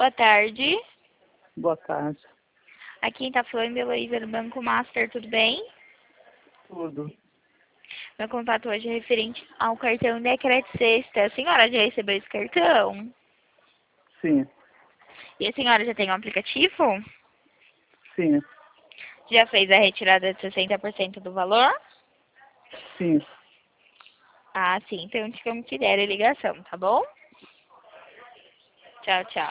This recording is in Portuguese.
Boa tarde. Boa tarde. Aqui quem tá falando é Heloísa do Banco Master, tudo bem? Tudo. Meu contato hoje é referente ao cartão de crédito sexta. A senhora já recebeu esse cartão? Sim. E a senhora já tem um aplicativo? Sim. Já fez a retirada de 60% do valor? Sim. Ah, sim. Então ficamos que der a ligação, tá bom? Tchau, tchau.